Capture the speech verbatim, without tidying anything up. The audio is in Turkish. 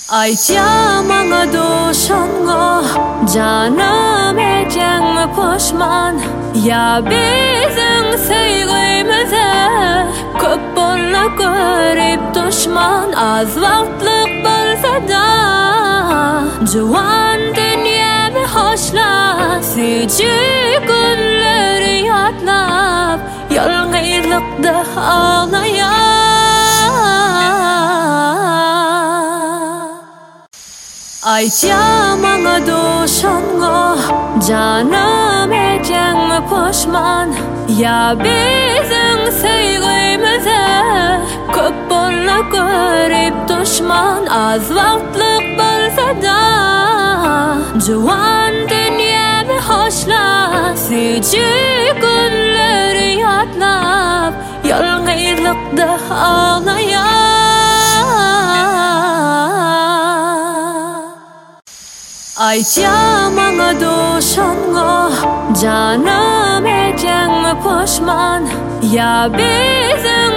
Aytya maňa doşanğa canım ejengme poşman. Ya biziň söýgüýmize köp bolla görüp düşman. Az wagtlyk bolsa-da juwan dünýämi hoşlap, süýji günleri ýatlap ýalňyzlykda ağlaýar. Aytya maňa doşanğa canım ejengme poşman. Ya biziň söýgüýmize köp bolla görüp düşman. Az wagtlyk bolsa-da juwan dünýämi hoşlap, süýji günleri ýatlap ýalňyzlykda ağlaýar. Aytya maňa doşanğa canım ejengme poşman. Ya biziň